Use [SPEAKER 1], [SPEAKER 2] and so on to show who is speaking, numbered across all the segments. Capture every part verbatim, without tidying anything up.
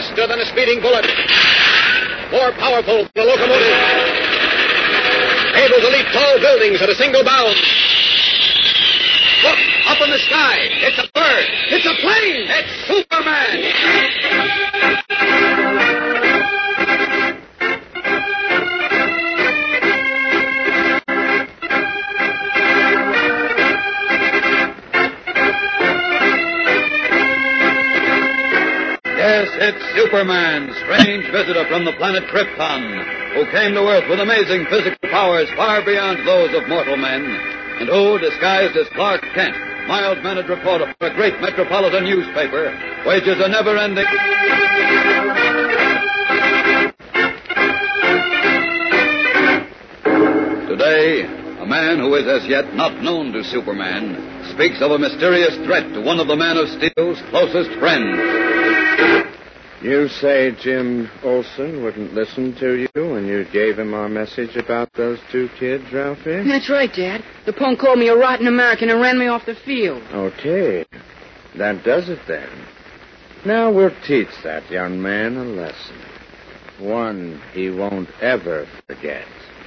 [SPEAKER 1] faster than a speeding bullet, more powerful than a locomotive, able to leap tall buildings at a single bound. Look, up in the sky. It's a bird. It's a plane. It's Superman.
[SPEAKER 2] Yes, it's Superman, strange visitor from the planet Krypton, who came to Earth with amazing physical powers far beyond those of mortal men, and who, disguised as Clark Kent, mild-mannered reporter for a great metropolitan newspaper, wages a never-ending... Today, a man who is as yet not known to Superman speaks of a mysterious threat to one of the Man of Steel's closest friends.
[SPEAKER 3] You say Jim Olsen wouldn't listen to you when you gave him our message about those two kids, Ralphie?
[SPEAKER 4] That's right, Dad. The punk called me a rotten American and ran me off the field.
[SPEAKER 3] Okay. That does it then. Now we'll teach that young man a lesson. One he won't ever forget.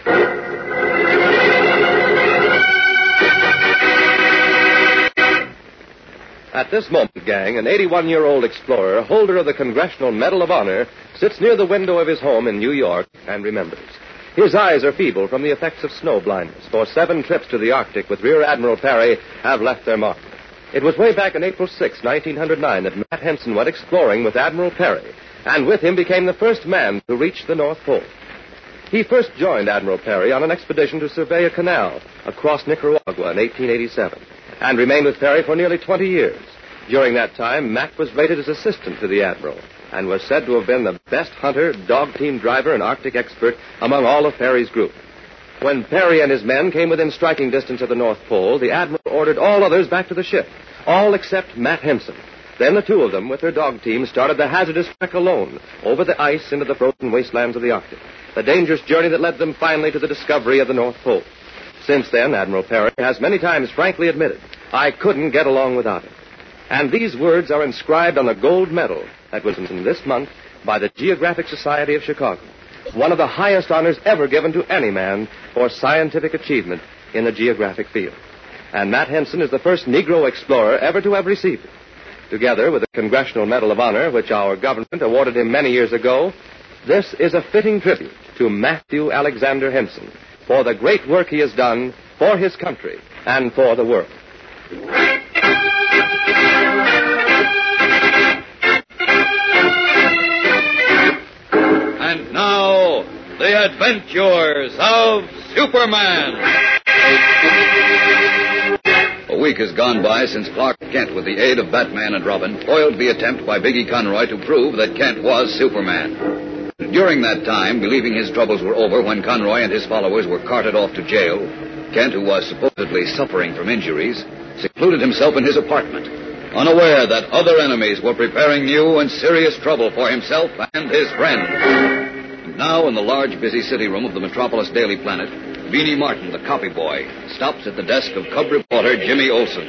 [SPEAKER 5] At this moment, gang, an eighty-one-year-old explorer, holder of the Congressional Medal of Honor, sits near the window of his home in New York and remembers. His eyes are feeble from the effects of snow blindness, for seven trips to the Arctic with Rear Admiral Perry have left their mark. It was way back on April sixth, nineteen oh nine, that Matt Henson went exploring with Admiral Perry, and with him became the first man to reach the North Pole. He first joined Admiral Perry on an expedition to survey a canal across Nicaragua in eighteen eighty-seven, and remained with Perry for nearly twenty years. During that time, Matt was rated as assistant to the Admiral, and was said to have been the best hunter, dog team driver, and Arctic expert among all of Perry's group. When Perry and his men came within striking distance of the North Pole, the Admiral ordered all others back to the ship, all except Matt Henson. Then the two of them, with their dog team, started the hazardous trek alone, over the ice into the frozen wastelands of the Arctic, the dangerous journey that led them finally to the discovery of the North Pole. Since then, Admiral Perry has many times frankly admitted, I couldn't get along without it. And these words are inscribed on a gold medal that was in this month by the Geographic Society of Chicago, one of the highest honors ever given to any man for scientific achievement in the geographic field. And Matt Henson is the first Negro explorer ever to have received it. Together with the Congressional Medal of Honor, which our government awarded him many years ago, this is a fitting tribute to Matthew Alexander Henson for the great work he has done for his country and for the world.
[SPEAKER 2] And now, the adventures of Superman. A week has gone by since Clark Kent, with the aid of Batman and Robin, foiled the attempt by Biggie Conroy to prove that Kent was Superman. During that time, believing his troubles were over when Conroy and his followers were carted off to jail, Kent, who was supposedly suffering from injuries, secluded himself in his apartment, unaware that other enemies were preparing new and serious trouble for himself and his friends. And now, in the large, busy city room of the Metropolis Daily Planet, Beanie Martin, the copy boy, stops at the desk of cub reporter Jimmy Olsen.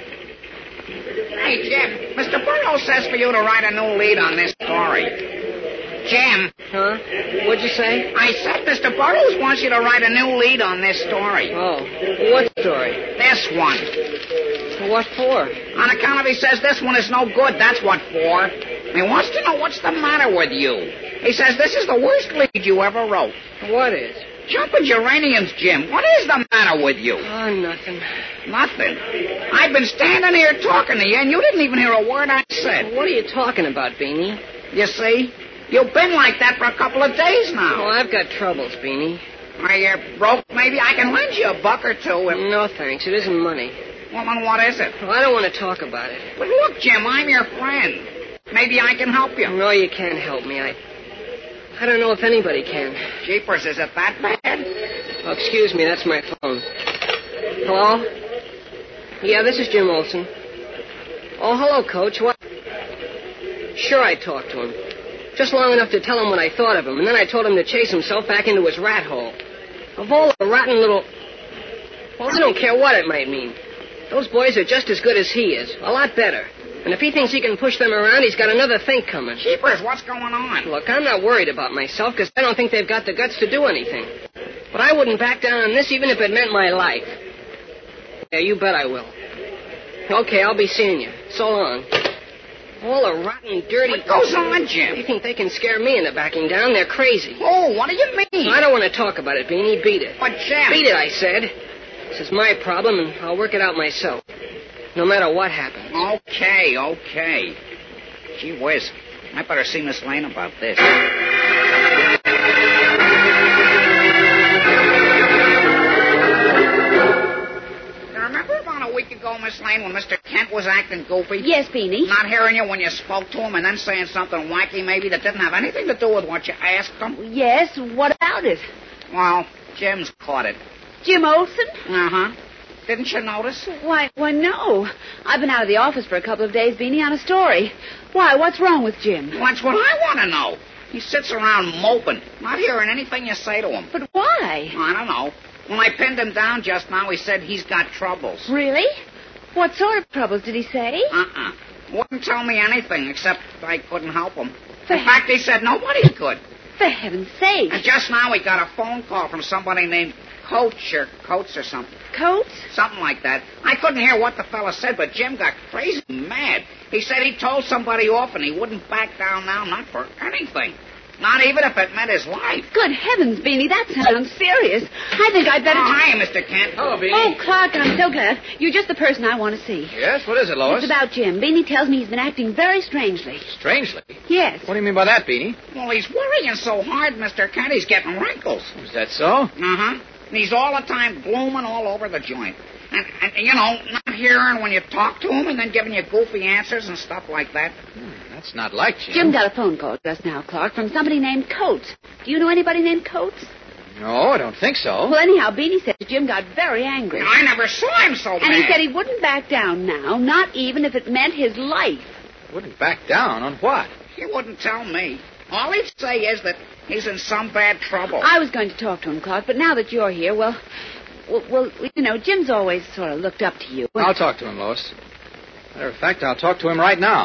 [SPEAKER 6] Hey, Jim, Mister Burrow says for you to write a new lead on this story. Jim.
[SPEAKER 4] Huh? What'd you say?
[SPEAKER 6] I said Mister Burrows wants you to write a new lead on this story.
[SPEAKER 4] Oh, what story?
[SPEAKER 6] This one.
[SPEAKER 4] What for?
[SPEAKER 6] On account of he says this one is no good, that's what for. He wants to know what's the matter with you. He says this is the worst lead you ever wrote.
[SPEAKER 4] What is?
[SPEAKER 6] Jumping geraniums, Jim. What is the matter with you?
[SPEAKER 4] Oh, nothing.
[SPEAKER 6] Nothing? I've been standing here talking to you, and you didn't even hear a word I said.
[SPEAKER 4] What are you talking about, Beanie?
[SPEAKER 6] You see? You've been like that for a couple of days now.
[SPEAKER 4] Oh, I've got troubles, Beanie.
[SPEAKER 6] Are you broke? Maybe I can lend you a buck or two. If...
[SPEAKER 4] No, thanks. It isn't money.
[SPEAKER 6] Well, then what is it?
[SPEAKER 4] Well, I don't want to talk about it.
[SPEAKER 6] But look, Jim, I'm your friend. Maybe I can help you.
[SPEAKER 4] No, you can't help me. I... I don't know if anybody can.
[SPEAKER 6] Jeepers, is it that bad?
[SPEAKER 4] Oh, excuse me, that's my phone. Hello? Yeah, this is Jim Olsen. Oh, hello, Coach. What? Sure, I talked to him. Just long enough to tell him what I thought of him, and then I told him to chase himself back into his rat hole. Of all the rotten little... Well, I don't care what it might mean. Those boys are just as good as he is. A lot better. And if he thinks he can push them around, he's got another think coming.
[SPEAKER 6] Jeepers, what's going on?
[SPEAKER 4] Look, I'm not worried about myself because I don't think they've got the guts to do anything. But I wouldn't back down on this even if it meant my life. Yeah, you bet I will. Okay, I'll be seeing you. So long. All the rotten, dirty...
[SPEAKER 6] What goes on, Jim?
[SPEAKER 4] They think they can scare me into backing down. They're crazy.
[SPEAKER 6] Oh, what do you mean?
[SPEAKER 4] I don't want to talk about it, Beanie. Beat it.
[SPEAKER 6] But, Jim...
[SPEAKER 4] Beat it, I said. This is my problem, and I'll work it out myself. No matter what happens.
[SPEAKER 6] Okay, okay. Gee whiz. I better see Miss Lane about this. Remember about a week ago, Miss Lane, when Mister Kent was acting goofy?
[SPEAKER 7] Yes, Beanie.
[SPEAKER 6] Not hearing you when you spoke to him and then saying something wacky maybe that didn't have anything to do with what you asked him?
[SPEAKER 7] Yes, what about it?
[SPEAKER 6] Well, Jim's caught it.
[SPEAKER 7] Jim Olsen?
[SPEAKER 6] Uh-huh. Didn't you notice?
[SPEAKER 7] Why, why, no. I've been out of the office for a couple of days, Beanie, on a story. Why, what's wrong with Jim?
[SPEAKER 6] Well, that's what I want to know. He sits around moping, not hearing anything you say to him.
[SPEAKER 7] But why?
[SPEAKER 6] I don't know. When I pinned him down just now, he said he's got troubles.
[SPEAKER 7] Really? What sort of troubles did he say?
[SPEAKER 6] Uh-uh. Wouldn't tell me anything, except I couldn't help him.
[SPEAKER 7] For
[SPEAKER 6] In fact, he said nobody could.
[SPEAKER 7] For heaven's sake.
[SPEAKER 6] And just now he got a phone call from somebody named Coach or Coates or something.
[SPEAKER 7] Coates?
[SPEAKER 6] Something like that. I couldn't hear what the fella said, but Jim got crazy mad. He said he told somebody off and he wouldn't back down now, not for anything. Not even if it meant his life.
[SPEAKER 7] Good heavens, Beanie, that sounds serious. I think I'd better...
[SPEAKER 6] Oh,
[SPEAKER 7] t-
[SPEAKER 6] hi, Mister Kent.
[SPEAKER 1] Hello, Beanie.
[SPEAKER 7] Oh, Clark, I'm so glad. You're just the person I want to see.
[SPEAKER 1] Yes? What is it, Lois?
[SPEAKER 7] It's about Jim. Beanie tells me he's been acting very strangely.
[SPEAKER 1] Strangely.
[SPEAKER 7] Yes.
[SPEAKER 1] What do you mean by that, Beanie?
[SPEAKER 6] Well, he's worrying so hard, Mister Kent, he's getting wrinkles.
[SPEAKER 1] Is that so?
[SPEAKER 6] Uh-huh. And he's all the time glooming all over the joint. And, and, you know, not hearing when you talk to him and then giving you goofy answers and stuff like that.
[SPEAKER 1] Hmm, that's not like Jim.
[SPEAKER 7] Jim got a phone call just now, Clark, from somebody named Coates. Do you know anybody named Coates?
[SPEAKER 1] No, I don't think so.
[SPEAKER 7] Well, anyhow, Beanie said Jim got very angry.
[SPEAKER 6] And I never saw him so
[SPEAKER 7] And
[SPEAKER 6] mad.
[SPEAKER 7] he said he wouldn't back down now, not even if it meant his life.
[SPEAKER 1] Wouldn't back down on what?
[SPEAKER 6] He wouldn't tell me. All he'd say is that he's in some bad trouble.
[SPEAKER 7] I was going to talk to him, Clark, but now that you're here, well, well, well you know, Jim's always sort of looked up to you.
[SPEAKER 1] I'll talk to him, Lois. Matter of fact, I'll talk to him right now.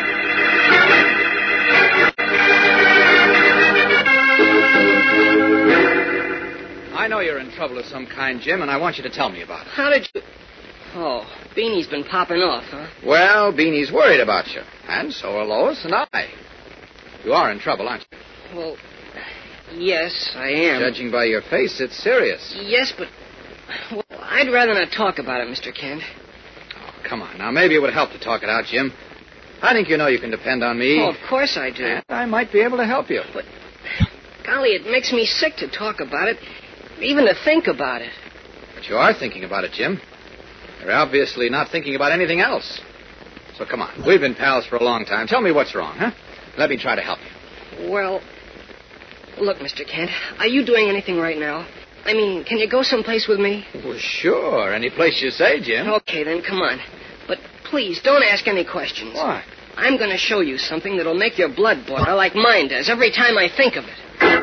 [SPEAKER 1] I know you're in trouble of some kind, Jim, and I want you to tell me about it.
[SPEAKER 4] How did you... Oh, Beanie's been popping off, huh?
[SPEAKER 1] Well, Beanie's worried about you, and so are Lois and I. You are in trouble, aren't you?
[SPEAKER 4] Well, yes, I am.
[SPEAKER 1] Judging by your face, it's serious.
[SPEAKER 4] Yes, but... Well, I'd rather not talk about it, Mister Kent.
[SPEAKER 1] Oh, come on. Now, maybe it would help to talk it out, Jim. I think you know you can depend on me.
[SPEAKER 4] Oh, of course I do.
[SPEAKER 1] And I might be able to help you.
[SPEAKER 4] But, golly, it makes me sick to talk about it, even to think about it.
[SPEAKER 1] But you are thinking about it, Jim. You're obviously not thinking about anything else. So come on. We've been pals for a long time. Tell me what's wrong, huh? Let me try to help you.
[SPEAKER 4] Well, look, Mister Kent, are you doing anything right now? I mean, can you go someplace with me?
[SPEAKER 1] Well, sure. Any place you say, Jim.
[SPEAKER 4] Okay, then, come on. But please, don't ask any questions.
[SPEAKER 1] Why?
[SPEAKER 4] I'm going to show you something that'll make your blood boil like mine does every time I think of it.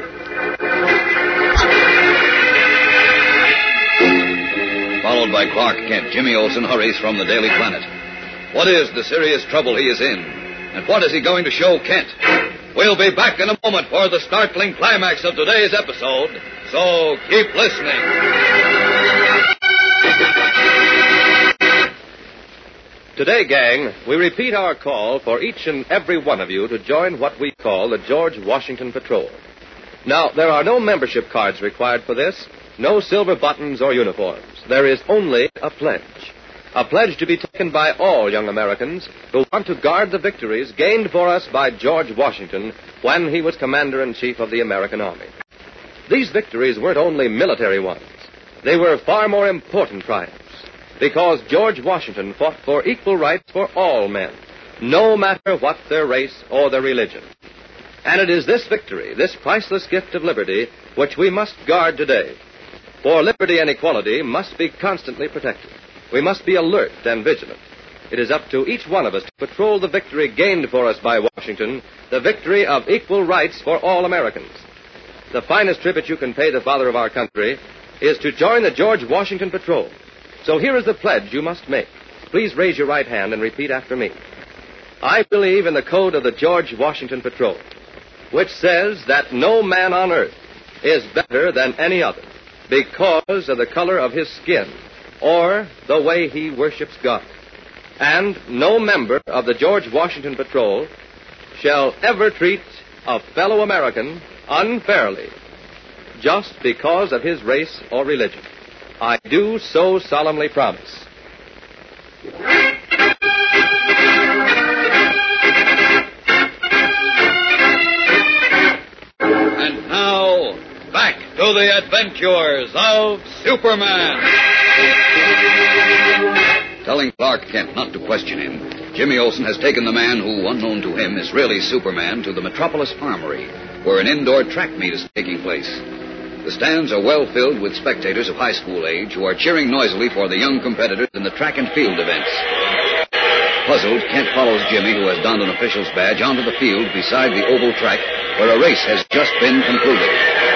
[SPEAKER 2] Followed by Clark Kent, Jimmy Olsen hurries from the Daily Planet. What is the serious trouble he is in? And what is he going to show Kent? We'll be back in a moment for the startling climax of today's episode, so keep listening.
[SPEAKER 5] Today, gang, we repeat our call for each and every one of you to join what we call the George Washington Patrol. Now, there are no membership cards required for this, no silver buttons or uniforms. There is only a pledge. A pledge to be taken by all young Americans who want to guard the victories gained for us by George Washington when he was Commander-in-Chief of the American Army. These victories weren't only military ones. They were far more important triumphs, because George Washington fought for equal rights for all men, no matter what their race or their religion. And it is this victory, this priceless gift of liberty, which we must guard today. For liberty and equality must be constantly protected. We must be alert and vigilant. It is up to each one of us to patrol the victory gained for us by Washington, the victory of equal rights for all Americans. The finest tribute you can pay the father of our country is to join the George Washington Patrol. So here is the pledge you must make. Please raise your right hand and repeat after me. I believe in the code of the George Washington Patrol, which says that no man on earth is better than any other because of the color of his skin or the way he worships God. And no member of the George Washington Patrol shall ever treat a fellow American unfairly just because of his race or religion. I do so solemnly promise.
[SPEAKER 2] And now, back to the adventures of Superman. Telling Clark Kent not to question him, Jimmy Olsen has taken the man who, unknown to him, is really Superman to the Metropolis Armory, where an indoor track meet is taking place. The stands are well filled with spectators of high school age who are cheering noisily for the young competitors in the track and field events. Puzzled, Kent follows Jimmy, who has donned an official's badge, onto the field beside the oval track where a race has just been concluded.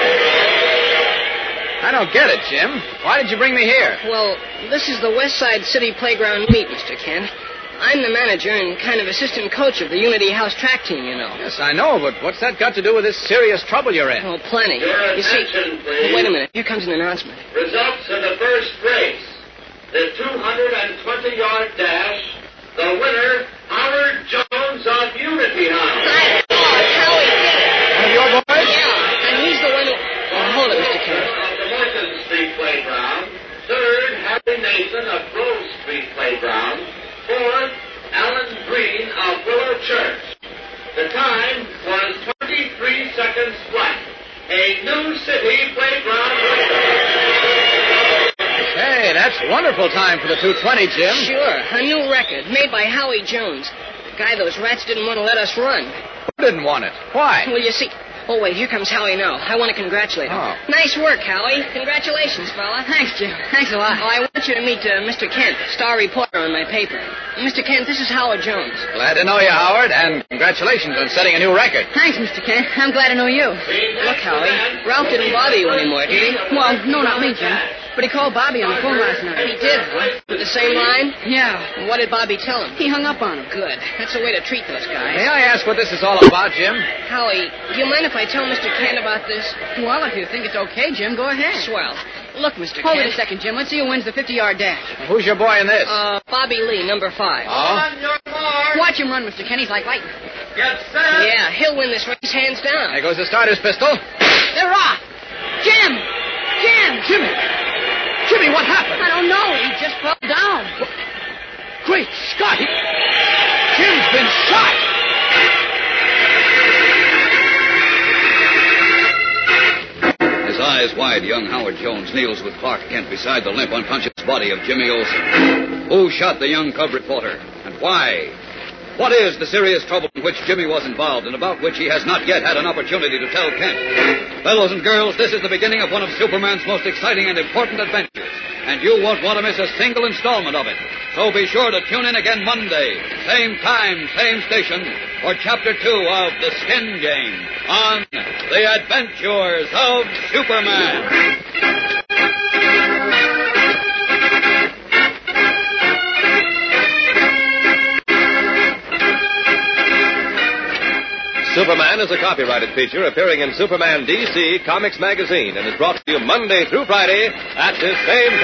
[SPEAKER 1] I don't get it, Jim. Why did you bring me here?
[SPEAKER 4] Well, this is the West Side City Playground meet, Mister Kent. I'm the manager and kind of assistant coach of the Unity House track team, you know.
[SPEAKER 1] Yes, I know, but what's that got to do with this serious trouble you're in?
[SPEAKER 4] Oh, plenty.
[SPEAKER 8] Your
[SPEAKER 4] You see,
[SPEAKER 8] attention,
[SPEAKER 4] oh,
[SPEAKER 8] please.
[SPEAKER 4] wait a minute. Here comes an announcement.
[SPEAKER 8] Results of the first race. The two hundred twenty-yard dash. The winner, Howard Jones of Unity House.
[SPEAKER 4] I know. It's Howie did it.
[SPEAKER 1] One of your boys?
[SPEAKER 4] Yeah, and he's the one who... Oh, hold it, Mister Kent.
[SPEAKER 8] Of the Morton Street Playground. Third, Harry Nason of Grove Street Playground. Fourth, Alan Green of Willow Church. The time was twenty-three seconds flat. A new city playground record.
[SPEAKER 1] Hey, that's wonderful time for the two twenty, Jim.
[SPEAKER 4] Sure, a new record made by Howie Jones. The guy those rats didn't want to let us run.
[SPEAKER 1] Who didn't want it? Why?
[SPEAKER 4] Well, you see... Oh, wait, here comes Howie now. I want to congratulate him.
[SPEAKER 1] Oh.
[SPEAKER 4] Nice work, Howie. Congratulations, fella.
[SPEAKER 7] Thanks, Jim. Thanks a lot.
[SPEAKER 4] Oh, I want you to meet uh, Mister Kent, star reporter on my paper. Mister Kent, this is Howard Jones.
[SPEAKER 1] Glad to know you, Howard, and congratulations on setting a new record.
[SPEAKER 7] Thanks, Mister Kent. I'm glad to know you.
[SPEAKER 4] Look, Howie, Ralph didn't bother you anymore, did he?
[SPEAKER 7] Well, no, not me, Jim. But he called Bobby on the phone last night.
[SPEAKER 4] He did, huh? With the same line?
[SPEAKER 7] Yeah.
[SPEAKER 4] What did Bobby tell him?
[SPEAKER 7] He hung up on him.
[SPEAKER 4] Good. That's the way to treat those guys.
[SPEAKER 1] May I ask what this is all about, Jim?
[SPEAKER 4] Howie, do you mind if I tell Mister Kent about this?
[SPEAKER 7] Well, if you think it's okay, Jim, go ahead.
[SPEAKER 4] Swell. Look, Mister
[SPEAKER 7] Hold
[SPEAKER 4] Kent.
[SPEAKER 7] it a second, Jim. Let's see who wins the fifty-yard dash.
[SPEAKER 1] Who's your boy in this?
[SPEAKER 4] Uh, Bobby Lee, number five.
[SPEAKER 1] Oh?
[SPEAKER 8] On your mark.
[SPEAKER 7] Watch him run, Mister Kent. He's like lightning.
[SPEAKER 8] Get set.
[SPEAKER 4] Yeah, he'll win this race hands down.
[SPEAKER 1] There goes the starter's pistol.
[SPEAKER 7] They're off. Jim! Jim!
[SPEAKER 1] Jimmy! Jimmy, what happened?
[SPEAKER 7] I don't know. He just fell down.
[SPEAKER 1] Great Scott! He... Jim's been shot!
[SPEAKER 2] His eyes wide, young Howard Jones kneels with Clark Kent beside the limp, unconscious body of Jimmy Olsen. Who shot the young cub reporter, and why? What is the serious trouble in which Jimmy was involved and about which he has not yet had an opportunity to tell Kent? Fellows and girls, this is the beginning of one of Superman's most exciting and important adventures, and you won't want to miss a single installment of it. So be sure to tune in again Monday, same time, same station, for Chapter two of The Skin Game on The Adventures of Superman.
[SPEAKER 5] Superman is a copyrighted feature appearing in Superman D C Comics Magazine and is brought to you Monday through Friday at this same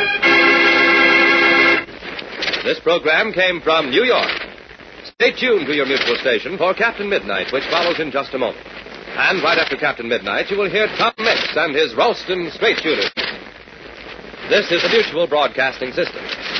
[SPEAKER 5] time. This program came from New York. Stay tuned to your mutual station for Captain Midnight, which follows in just a moment. And right after Captain Midnight, you will hear Tom Mix and his Ralston Straight Shooter. This is the Mutual Broadcasting System.